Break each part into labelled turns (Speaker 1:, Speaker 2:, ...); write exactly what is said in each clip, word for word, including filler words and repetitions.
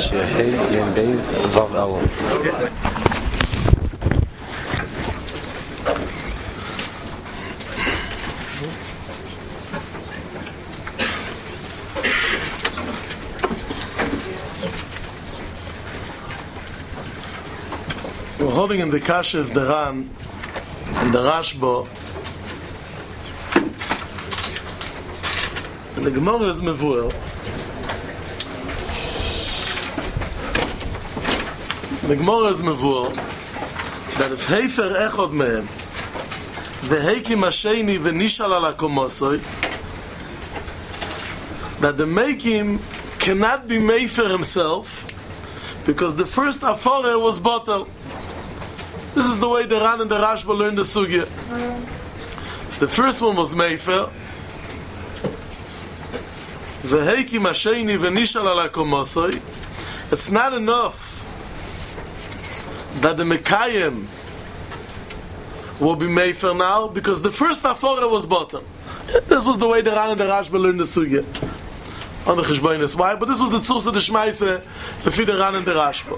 Speaker 1: Shehei Yem Beis Vav Elul.
Speaker 2: We're holding in the Kasha of the Ran and the Rashba, and the Gemara is Mevuel. The Gemara is Mevuel that if Heifer Echod Mehem V'Heikim Hasheni V'Nishal Ala Komosoi, that the Mekim cannot be Meifer himself because the first Afore was bottle. This is the way the Ran and the Rashba learned the Sugya. The first one was Meifer. V'Heikim Hasheni V'Nishal Ala Komosoi. It's not enough that the Mekayim will be Meifer now because the first Afora was bottom. This was the way the Ran and the Rashba learned the Sugya on the Cheshbonis. Why? But this was the Tzurs of the Shmeise lefi the Ran and the Rashba.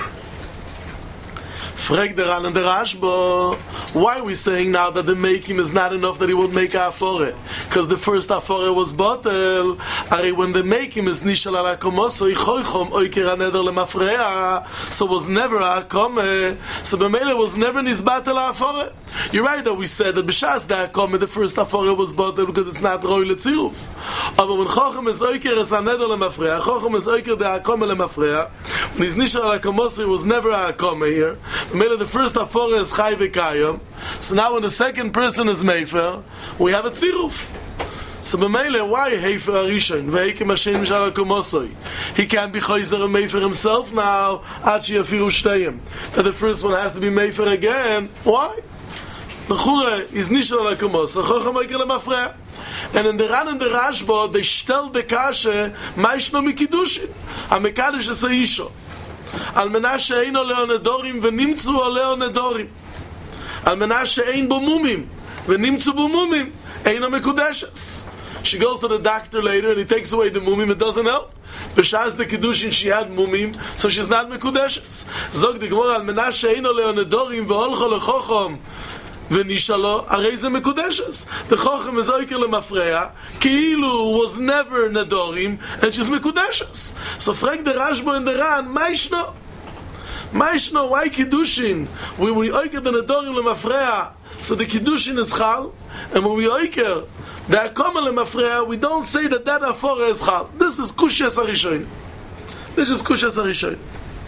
Speaker 2: Frag the Ran and the Rashba, why are we saying now that the making is not enough that he would make a Afore? Because the first Afore was bottle. When the making is Nishal Ala Komoso, Ichoichom Oiker HaNeder LeMafreya, so was never a Akome, so B'meile was never Nizbat Ala Afore. You're right that we said that B'shas the Akome, the first Afore was bottle because it's not Roi Letziruf. But when Chochem is Oiker is HaNeder LeMafreya, Chochem is Oiker the Akome LeMafreya, when he's Nishal Ala Komoso, he was never a Akome here. B'meile the first Afore is Chai V'Kayim. So now when the second person is Meifer, we have a Tziruf. So b'meile, why Heifer Arishon? V'Heikim Hashem Mishal HaKomosoi. He can't be Chayzer and Meifer himself now, Achi Afiru Shteyim. That the first one has to be Meifer again. Why? The Chure is Nishal HaKomosoi, Chochem Oiker LeMafreya. And in the Ran and the Rashba, they stel the Kashe, Ma'ishno Mikidushin. HaMekadosh es Ha'isho. Al mena she'eino leonedorim v'nimtzu o leonedorim. Al mena she'ein bo mumim v'nimtzu bo mumim eino mekudeshes. She goes to the doctor later and he takes away the mumim. It doesn't help. B'shas the kiddushin she had mumim, so she's not mekudeshes. Zog the Gemara al mena she'eino leonedorim v'olcho lechochom v'nishalo arei ze mekudeshes. The chochem is oiker lemafreya ki'ilu was never nedorim and she's mekudeshes. So frag the Rashba and the Ran, Maishno Maishno, why kiddushin? When we oiker the nedorim lemafreya, so the kiddushin is chal, and when we oiker the akoma lemafreya, we don't say that that afora is chal. This is kushas harishoin. This is kushas harishoin.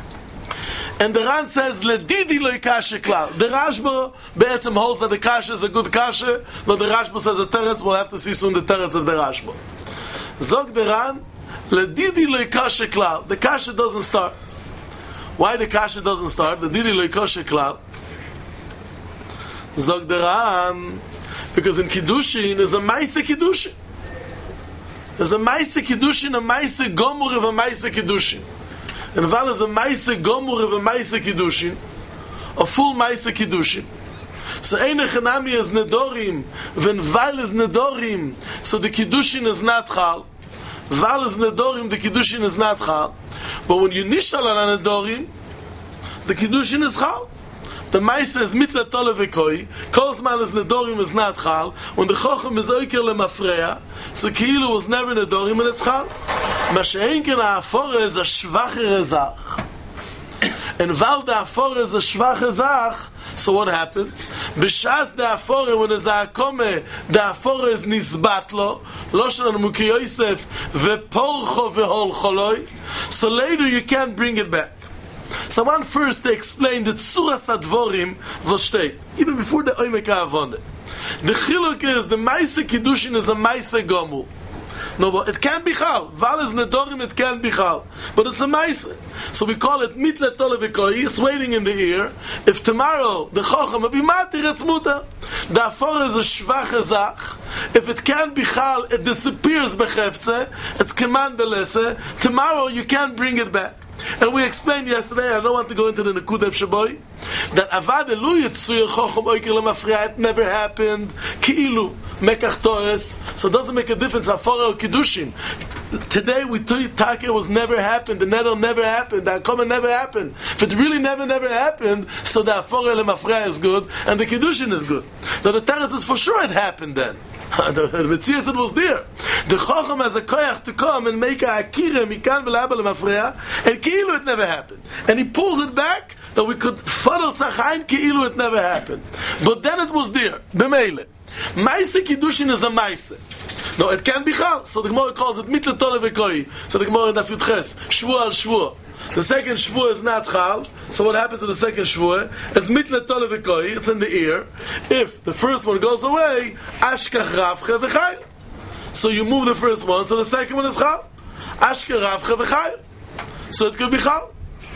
Speaker 2: And the Ran says, Ledidi lo kashe klal. The Rashba be'etzem holds that the kashe is a good kashe, but the Rashba says a teretz. We'll have to see soon the teretz of the Rashba. Zog the Ran, Ledidi lo kashe klal. The kashe doesn't start. Why the kashe doesn't start? Ledidi lo kashe klal. Zog the Ran, because in Kiddushin there's a Maise Kiddushin. There's a Maise Kiddushin, a Maise Gomur of a Maise Kiddushin. And Val is a Maise Gomur of a Maise Kiddushin, a full Maise Kiddushin. So Eine Chanami is Nedorim, when Val is Nedorim, so the Kiddushin is not Chal. Val is Nedorim, the Kiddushin is not Chal. But when you Nishal on Nedorim, the Kiddushin is Chal. The Maise is Mitla Tole V'Koi, Kolzman is Nedorim is not Chal. When the Chochem is Oiker LeMafreya, so Ki'ilu was never Nedorim and it's Chal. Mashein ken Afore is a schwachere Zach. And Val the Afore is a schwache Zach, so what happens? B'shas the Afore, when it's a Akome, the Afore is Nizbatlo, Loshan Muki Yosef, Ve'porcho ve'holcholoi, so later you can't bring it back. So I want first to explain the Tzuras Advorim was steht, even before the Oimek HaAvonah. The Chiluk is, the Maise Kiddushin is a Maise Gomu. No, but it can't be Chal. Val is Nedorim, it can't be Chal. But it's a Maise. So we call it Mitle Tole V'Koi, it's waiting in the ear. If tomorrow the Chochem will be Matir, it's Muta. The Afore is a Shvach Zach. If it can't be Chal, it disappears Bechefze. It's Keman Delese. Tomorrow you can't bring it back. And we explained yesterday, I don't want to go into the Nekudev Shaboy, that Avad Elu Yitzuyer Chochom Oiker Lemafreya, it never happened. Ki'ilu, Mekach Torres. So it doesn't make a difference, Afora or Kiddushin. Today we tell you Taka was never happened, the Nedel never happened, the Akoma never happened. If it really never, never happened, so the Afora Lemafreya is good, and the Kiddushin is good. Now the Teretz is for sure it happened then. The Metzias it was there. The Chacham has a koyach to come and make a akira mikan v'la'aba lemafreya, and ki'ilu it never happened. And he pulls it back that we could funnel tzachayin ki'ilu it never happened. But then it was there. B'meile. Maise Kiddushin is a maise. No, it can't be chal. So the Gemara calls it mitle tole v'koi. So the Gemara in Daf Yud Ches, shvua al shvua. The second shvua is not chal. So what happens to the second shvua? Is mitle tole v'koi. It's in the ear. If the first one goes away, ashkach ravche v'chayil. So you move the first one, so the second one is chal. Ashkach ravche v'chayil. So it could be chal.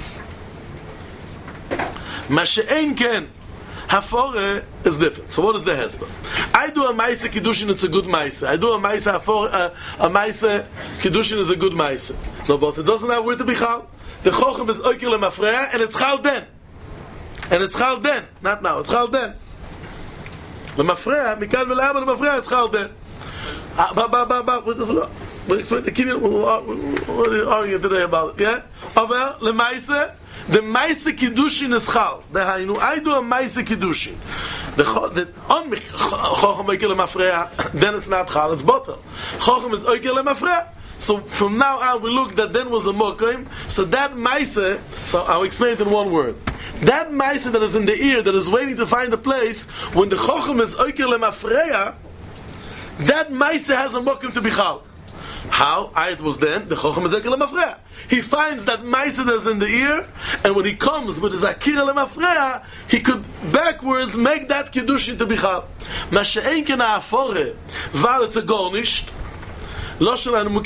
Speaker 2: Ma she'ein ken. Hafore is different. So what is the hezbollah? I do a Maise Kiddushin, it's a good Maise. I do a Maise Hafore, a, a Maise Kiddushin is a good Maise. No, boss, it doesn't have where to be chal. The Chochem is Oiker Lemafreya, and it's chal then. And it's chal then. Not now, it's chal then. Lemafreya, Mikan V'La'aba Lemafreya, it's chal then. Ba, ba, ba, ba, what is it? We'll explain the Kinyan, we'll argue today about it, yeah? Aber, Lemaise, the Maise Kiddushin is chal. The Hainu, I do a Maise Kiddushin. The on Chochem Oiker Lemafreya, then it's not chal, it's botel. Chochem is Oiker Lemafreya. So from now on, we look that then was a mokim. So that Maise, so I'll explain it in one word. That Maise that is in the ear, that is waiting to find a place, when the Chochem is Oiker Lemafreya, that Maise has a mokim to be chal. How? I it was then, the Chochem is Oiker Lemafreya. He finds that Maise that is in the ear, and when he comes with his Akira Lemafreya, he could backwards make that Kiddushin to be chal. Ma she'ein ken ha'afore, val it's a gornisht, it's not in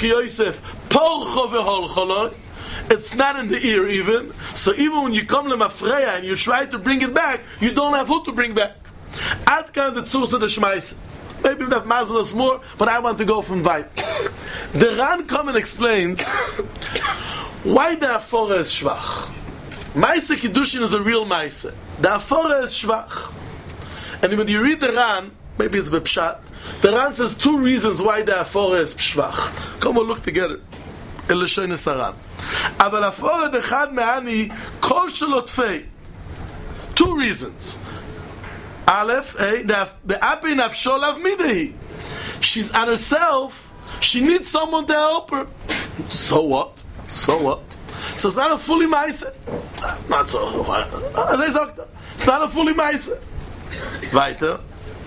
Speaker 2: the ear even. So even when you come to Mafreya and you try to bring it back, you don't have who to bring back. Ad kan the tzurs of the shmeis. Maybe that masbel is more, but I want to go from Vayt. The Ran come and explains why the Afora is shvach. Maise Kiddushin is a real Maise. The Afora is shvach. And when you read the Ran, maybe it's Bepshat, the Ran says two reasons why the Afora is shvach. Come on, look together. Elishon Saran. Aval Afora dechad me'ani kol shelotfei. Two reasons. Aleph, eh, the api nafsho lav midehi. She's on herself. She needs someone to help her. So what? So what? So it's not a fully Maise. Not so. It's not a fully Maise. Weiter.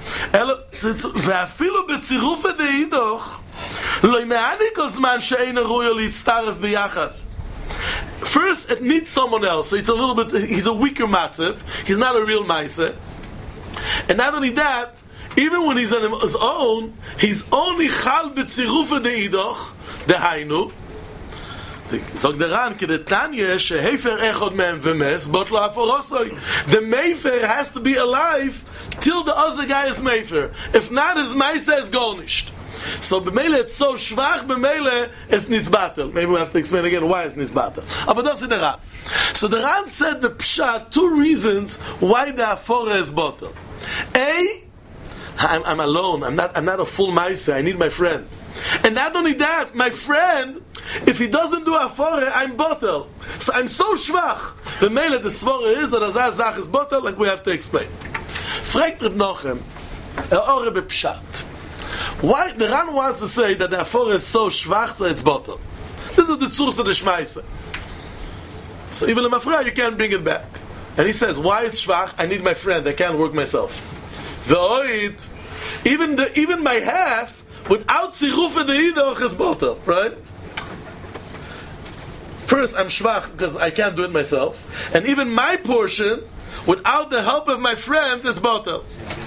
Speaker 2: ואפילו בצירוף דאידוך לא ימעני כל זמן שאין הראוי להצטרף ביחד. First, it needs someone else. So it's a little bit, he's a weaker matzev. He's not a real Maise. And not only that, even when he's on his own, he's only chal b'tziruf de'idoch, dehainu. Zog the Ran, ki the Tanya, shehefer echod mehem v'mes, bot lo aforosoi. The Mefer has to be alive till the other guy is Mefer. If not, his Maise is garnished. So b'meile it's so shvach, b'meile it's nisbatel. Maybe we have to explain again why it's nisbatel. But that's the Ran. So the Ran said the pshat, two reasons why the Afora is botel. A, I'm, I'm alone. I'm not. I'm not a full Maise. I need my friend. And not only that, my friend, if he doesn't do Afora, I'm botel. So I'm so shvach. The mele the svara is that Azaz Zach is botel, like we have to explain. Fragt Reb Nochem, Ore bepshat. Why the Ran wants to say that the Afora is so shvach, so it's botel. This is the tzurs of the shmeise. So even in Mafreya, you can't bring it back. And he says, why it's shvach? I need my friend. I can't work myself. V'oid, even the even my half without tziruf de'idoch is botel, right? First, I'm shvach because I can't do it myself, and even my portion without the help of my friend is botel.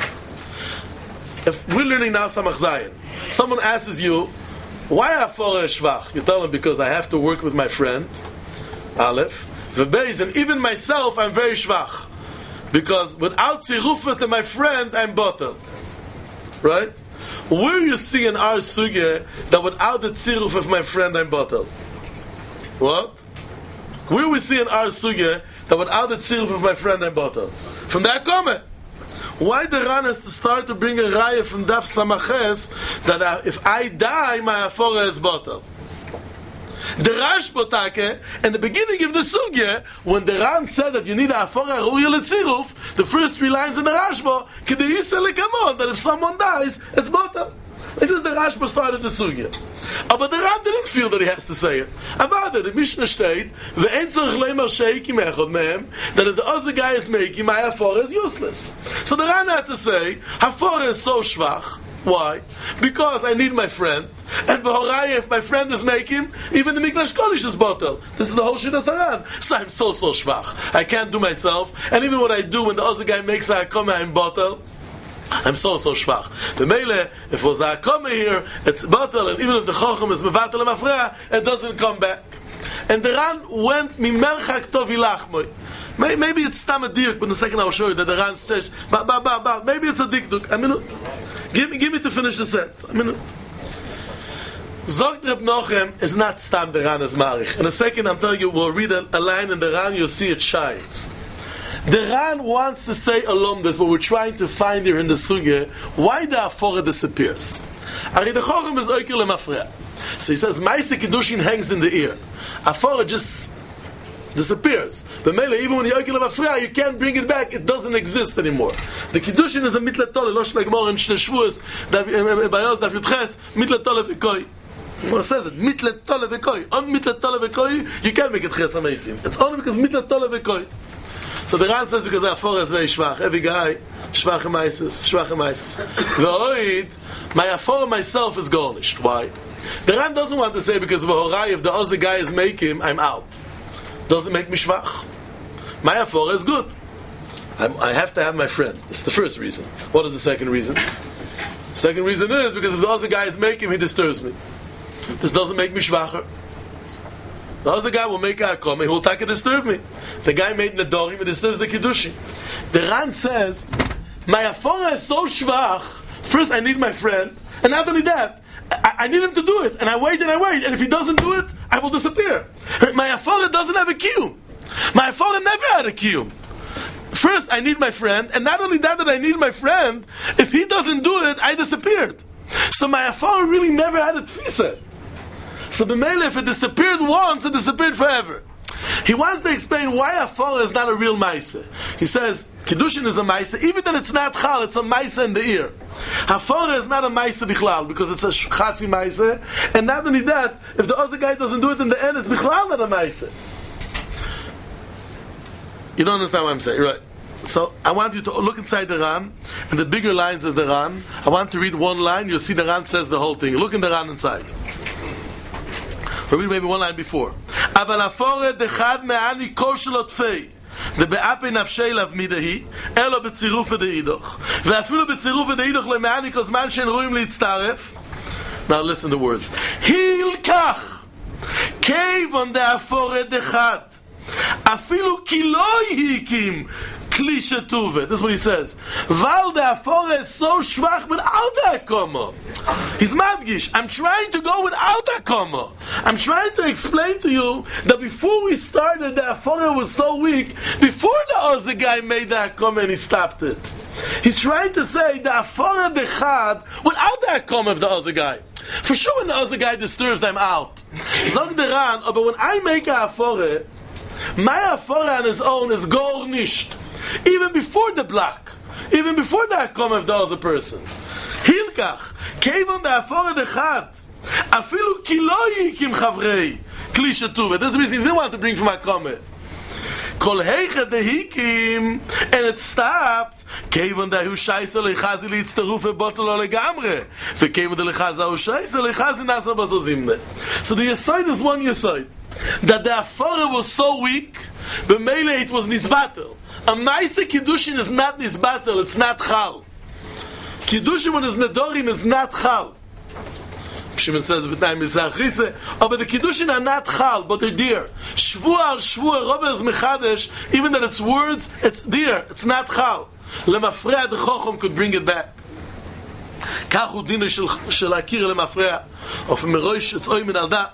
Speaker 2: If we're learning now Samach Zayin, someone asks you, why Afora is shvach? You tell them because I have to work with my friend. Aleph. The base, and even myself, I'm very shvach. Because without tzirufet to my friend, I'm botel. Right? Where you see in our sugya that without the tziruf of my friend, I'm botel? What? Where we see in our sugya that without the tziruf of my friend I'm botel. From that comment. Why the Ran has to start to bring a raya from Daf Samaches that uh, if I die, my afora is botel? The Rashba Take, in the beginning of the sugya, when the Ran said that you need a afora ruya letziruf, the first three lines in the Rashba, kedei come that if someone dies, it's botel. It is the Rashba started the sugya. But the Ran didn't feel that he has to say it. About the Mishnah state, ve'en tzarich leimer sheikim echad mehem, that if the other guy is making, my hafara is useless. So the Ran had to say, hafara is so shvach. Why? Because I need my friend, and v'horai, if my friend is making, even the Mikdash Kodesh is botel. This is the whole shit of Saran. So I'm so, so shvach. I can't do myself, and even what I do when the other guy makes a hakoma, I'm botel. I'm so, so shvach. The Mele, if it was a hakoma here, it's botel, and even if the Chochem is mevatel and mafreya, it doesn't come back. And the Ran went mimerchak tov ilachmoi. Maybe it's stam a dirk, but in a second I'll show you that the Ran says, ba, ba, ba, ba. Maybe it's a dikduk. A minute. Give me, give me to finish the sentence. A minute. Zogt Reb Nochem is not stam the Ran as marich. In a second I'm telling you, we'll read a, a line in the Ran, you'll see it shines. The Ran wants to say along this, what we're trying to find here in the sugya, why the afora disappears. Ari the Chochem is oikel lemafreya. So he says, Maise Kiddushin hangs in the ear. Afora just disappears. But Mele, even when you oikel lemafreya, you can't bring it back. It doesn't exist anymore. The Kiddushin is a mitlet tole, losh like more in Shteshvuas, Bayos, Daf Yudches, mitlet tole v'koi. It says it, mitlet tole v'koi. On mitlet tole v'koi, you can't make it ches amazing. It's only because mitlet tole v'koi. So the Ran says because the afora is very shvach. Every guy, shvach emaises, shvach emaises. V'oid, my afora myself is garnished. Why? The Ran doesn't want to say because v'horai, if the other guy is making, I'm out. Doesn't make me shvach. My afora is good. I'm, I have to have my friend. It's the first reason. What is the second reason? Second reason is because if the other guy is making, he disturbs me. This doesn't make me shvacher. The other guy will make a hakoma, he will take it disturb me. The guy made nedorim, it disturbs the kiddushim. The Ran says, my afora is so shvach, first I need my friend, and not only that, I, I need him to do it, and I wait and I wait, and if he doesn't do it, I will disappear. My afora doesn't have a kiyum. My afora never had a kiyum. First I need my friend, and not only that that I need my friend, if he doesn't do it, I disappeared. So my afora really never had a tfisa. So the Mele, if it disappeared once, it disappeared forever. He wants to explain why afora is not a real maisa. He says, Kiddushin is a maisa, even that it's not chal, it's a maisa in the ear. Afora is not a maisa bichlal, because it's a chatzi maisa, and not only that, if the other guy doesn't do it in the end, it's bichlal not a maisa. You don't understand what I'm saying, right? So I want you to look inside the Ran, and the bigger lines of the Ran. I want to read one line, you'll see the Ran says the whole thing. Look in the Ran inside. We'll read maybe one line before. אבל הפורד אחד מעני כל שלו תפי דבאפי נפשי לב מידהי אלו בצירוף דאידוך ואפילו בצירוף דאידוך למעני כל זמן שאין רואים להצטרף. Now listen to the words. הילקח כיוון דהפורד אחד אפילו כי לא היקים kli shetuve. This is what he says. Val de afora is so shvach without the hakoma. He's madgish. I'm trying to go without the hakoma. I'm trying to explain to you that before we started, the afora was so weak. Before the other guy made the hakoma and he stopped it. He's trying to say the afora dechad without the hakoma of the other guy. For sure, when the other guy disturbs, I'm out. Zog the Ran, but when I make a afora, my afora on his own is gornished. Even before the block, even before the hakoma of the other person. Hilkach, kevon the afora dechad, afilu ki lo yikim chavrei kli shetuve. This is the reason he didn't want to bring from hakoma. Kol heicha dehikim, and it stopped. Kevon da hu shaisa lechazi litzteruf bottle ole gamre. Vekevon da lechaza hu shaisa lechazi nasa bazozimne. So the aside is one aside that the afora was so weak, but melee it was nisbatel. A Maisa Kiddushin is not this battle, it's not Chal. Kiddushin when it's Nedorim is not Chal. Shimon says, but the Kiddushin are not Chal, but they're dear. Shvua al Shvua, Robert is Mechadesh, even that it's words, it's dear, it's not Chal. Lemafreya, the Chochom could bring it back. Kachu dinu shel akir lemafreya, of Meroish, it's oimin al dat.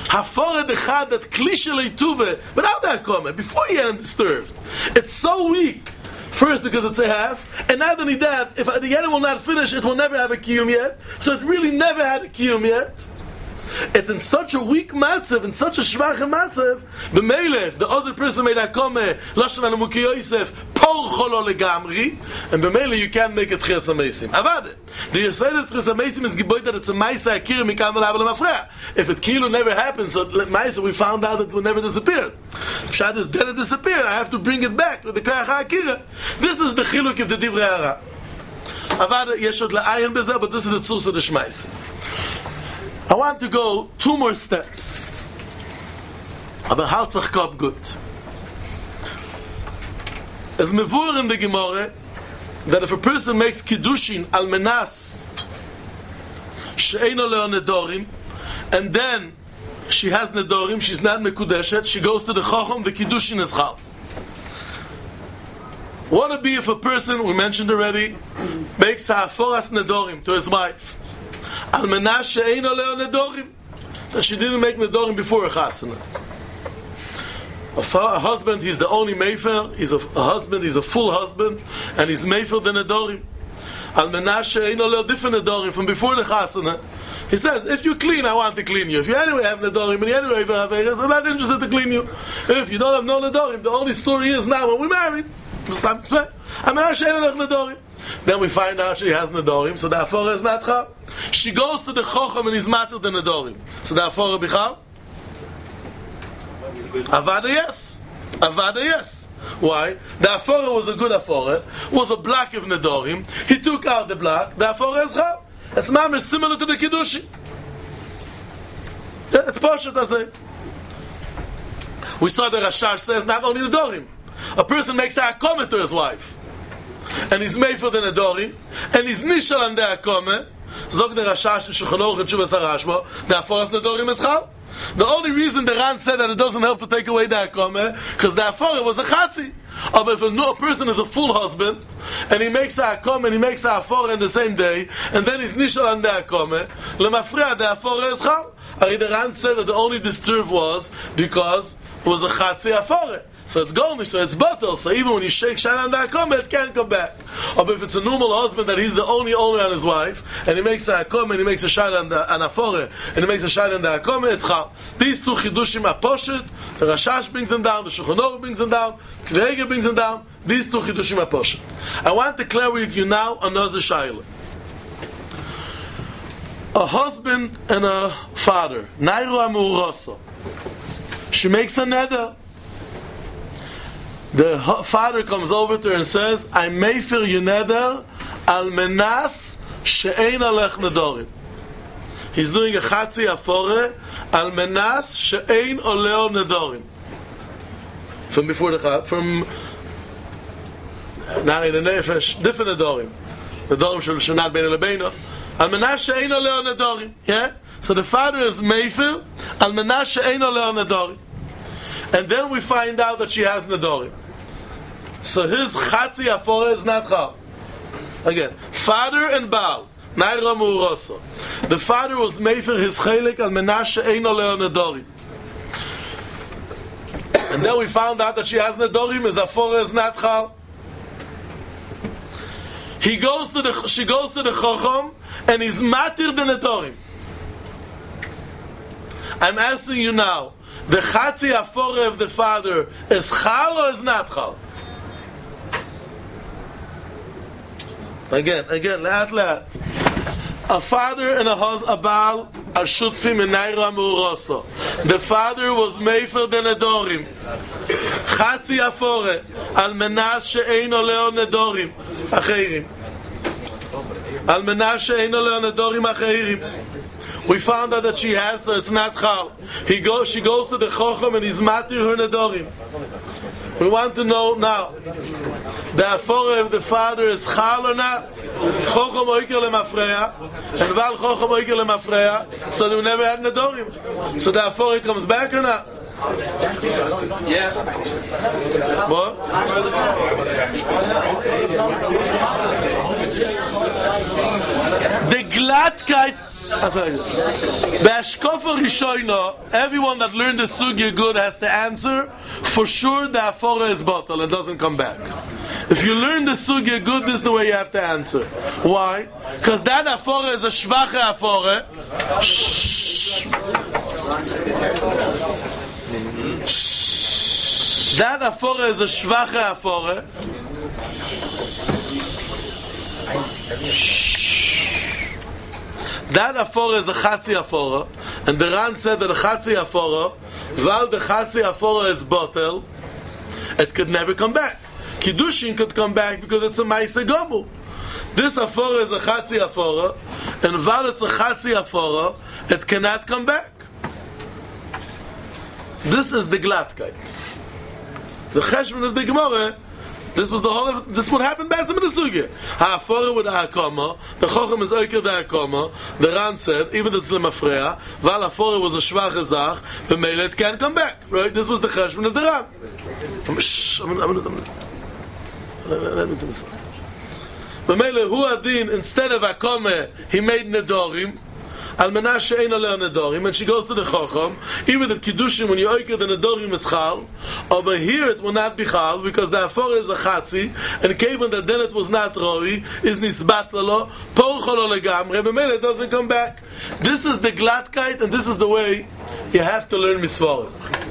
Speaker 2: Hafore dechad that klishe leituve without the akome before he hadn't disturbed. It's so weak. First because it's a half, and not only that, if the animal will not finish, it will never have a kiyum yet. So it really never had a kiyum yet. It's in such a weak matzav, in such a shvach matzav, the melech, the other person made akome, lashon anamuki Yosef, por cholo legamri, and the melech you can't make it ches amesim. Avade. The Yisrael ches amesim is geboid that it's a maisa akir mikam v'lav lemafreya. If it kilu never happened, so maisa we found out it will never disappear. If shad is dead, it disappeared. I have to bring it back to the kach akira. This is the chiluk of the divrei hara. Avade yeshod la'ayin bezer, but this is the tzus of the shmaisa. I want to go two more steps. Aber halt sich kop gut. Es mevur in the Gemara that if a person makes kiddushin al menas she'eino leo nedorim, and then she has nedorim, she's not mekudeshet, she goes to the chacham, the kiddushin is chal. What would be if a person, we mentioned already, makes ha'aforas nedorim to his wife? Al menas she'eino leo nedorim, that she didn't make nedorim before a chasana. A, fa- a husband, he's the only mefer. He's a, a husband, he's a full husband, and he's mefer the nedorim. Al menas she'eino leo different nedorim from before the chasana. He says, if you clean, I want to clean you. If you anyway have nedorim, and you anyway have averas, I'm not interested to clean you. If you don't have no nedorim, the only story is now when we married. Al menas she'eino leo nedorim. Then we find out she has nedorim, so the afora is not chal. She goes to the chacham and he's matter the nedorim, so the afora bichal. Avada yes, Avada yes. Why? The afora was a good afora, was a block of nedorim. He took out the block. The afora is chal. It's mamish similar to the kiddushi. It's poshet as a. We saw the Rashash says not only nedorim. A person makes a comment to his wife. And he's made for the nedorim, and he's nishal on the akome. Zog the Rashash in Shulchan Aruch and Shuvas HaRashba, the aforas nedorim is chal. The only reason the Ran said that it doesn't help to take away the akome, because the afora was a chatzi. But if a, no, a person is a full husband, and he makes a akome, and he makes a afora in the same day, and then he's nishal on the akome, lemafreya the afora is chal. The Ran said that the only disturb was because it was a chatzi afora. So it's golnish, so it's bottle. So even when you shake shine on that akome, it can't come back. Or if it's a normal husband that he's the only owner on his wife, and he makes a akome, and he makes a shine on the an afore, and he makes a shine on the akome, it's chal. These two chidushim are poshet. The Rashash brings them down. The Shulchan Aruch brings them down. K'neiger brings them down. These two chidushim are poshet. I want to clear with you now another shaila. A husband and a father, Nairu Amuraso. She makes a neder. The father comes over to her and says, I mefer you neder al menas she'ein alech nedorim. He's doing a chatzi afore al menas she'ein oleo nedorim. From before the chat, from now in the nefesh, different nedorim. Nedorim shel shenat bein lebeino. Al menas she'ein oleo nedorim. Yeah? So the father is mefer al menas she'ein oleo nedorim. And then we find out that she has nedorim. So his chatzi afora is not chal. Again, father and Baal, Naira Muroso. The father was mefer his chelik al menashe eino leo nedorim. And then we found out that she has nedorim, his afora is not chal. He goes to the, she goes to the chacham, and he's matir the nedorim. I'm asking you now, the chatzi afora of the father is chal or is not chal? Again, again, laat laat. A father and a husband, a Baal, are shutfim in Naira Muroso. The father was mefer the nedorim. Chatzi afore, al menas she'eino leo nedorim acherim. Al menas she'eino leo nedorim acherim. We found out that she has, so it's not chal. He goes, she goes to the chacham and he's matir her nedorim. We want to know now, the afora of the father is chal or not? Chacham oiker lemafreya, and val chacham oiker lemafreya, so they never had nedorim. So the afora comes back or not?
Speaker 3: Yeah.
Speaker 2: What? The glattkeit That's like this. Be'ashkofa rishoina, everyone that learned the sugya good has to answer. For sure, the afora is bottle and doesn't come back. If you learn the sugya good, this is the way you have to answer. Why? Because that afora is a shvache afora. Shh. That afora is a shvache afora. That afora is a chatzi afora, and the Ran said that a chatzi afora, while the chatzi afora is bottle, it could never come back. Kiddushin could come back because it's a ma'aseh gomu. This afora is a chatzi afora, and while it's a chatzi afora, it cannot come back. This is the glattkeit. The cheshbon of the Gemara. This was the whole of this would happen bad in the sugya. Ha'afora with ha'akama, the chochem is oiker the ha'akama. The Ran said, even though it's lemafreya, while ha'afora was a shvach zach, the meilet can't come back. Right? This was the cheshbon of the Ran. Shh, I'm gonna, I'm gonna, let me tell you something. The meilet hu adin, instead of ha'akama, he made nedorim. Al menashe ein aleh nedorim, and she goes to the chacham. Even the kiddushim, when you oiker the nedorim, it's chal. Over here, it will not be chal because the afora is a chatzi, and given that then it was not roi, is nisbat lalo, porcholo legamre. B'meila it doesn't come back. This is the glattkeit, and this is the way you have to learn misvarim.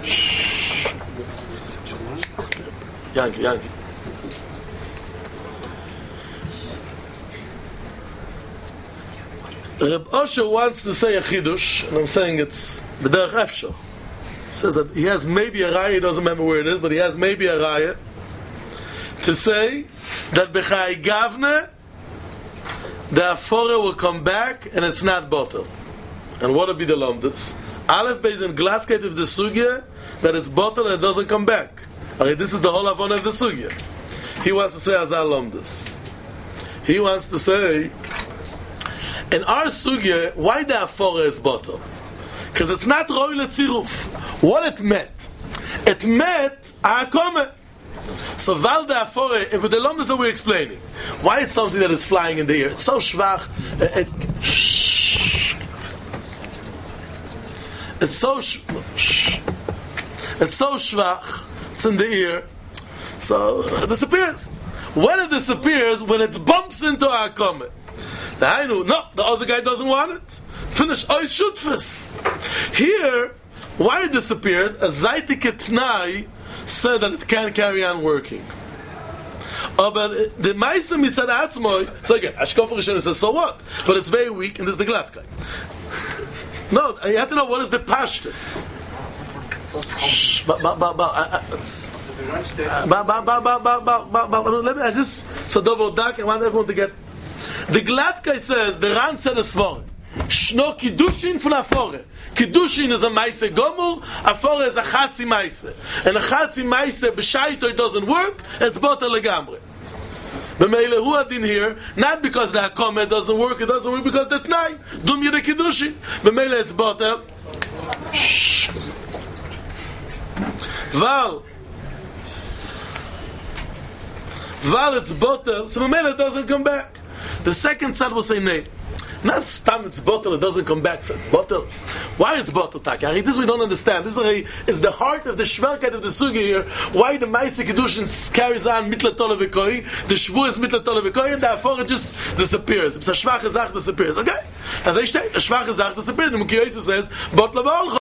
Speaker 2: Yankee, Yankee. Reb Osher wants to say a chidush, and I'm saying it's b'derech efshar. He says that he has maybe a raya, he doesn't remember where it is, but he has maybe a raya to say that b'chai gavne the afora will come back and it's not bottle. And what would be the lomdus? Aleph Beis in glattkeit of the sugya that it's bottle and it doesn't come back. Okay, this is the whole avon of the sugya. He wants to say azal lomdus. He wants to say. In our sugya, why the afora is bottle? Because it's not roi letziruf. What it meant? It meant ha'akome. So val the afora, if the lomdas that we're explaining, why it's something that is flying in the air? It's so shvach. It, shh. It's so sh, shh. It's so shvach. It's in the ear. So it disappears. When it disappears, when it bumps into ha'akome. No, the other guy doesn't want it. Finish. Oh, shutfus. Here, why it disappeared? A zaytik etnai said that it can't carry on working. Oh, but the ma'aseh mitzad atzmoi. So again, Ashkofa Rishon says, so what? But it's very weak, and this is the glattkeit. No, you have to know what is the pashtus. Shh, but but but but it's. But but but but but but but let me. I just so double dark. I want everyone to get. The glattkeit says, the Ran said a svar. Shno kiddushin from afore. Kiddushin is a ma'aseh gomur, afore is a chatzi ma'aseh. And a chatzi ma'aseh, b'shaito it doesn't work, it's botel legamre. B'meile hu adin here, not because the hakome doesn't work, it doesn't work because the tnai, dum yede kiddushin. B'meile it's botel. Shh. Val. Val it's botel, so b'meile it doesn't come back. The second side will say nay. Not stam it's bottle, it doesn't come back, so it's bottle. Why it's bottle, Taki? This we don't understand. This is, a, is the heart of the shverkeit of the sugi here. Why the ma'aseh kiddushin carries on mitla tole v'koi, the shvu is mitla tole v'koi, and the afora just disappears. It's a shvach zach disappears. Okay? As I state, a shvach zach disappears. The Mukhi Yosef says, bottle v'olcha.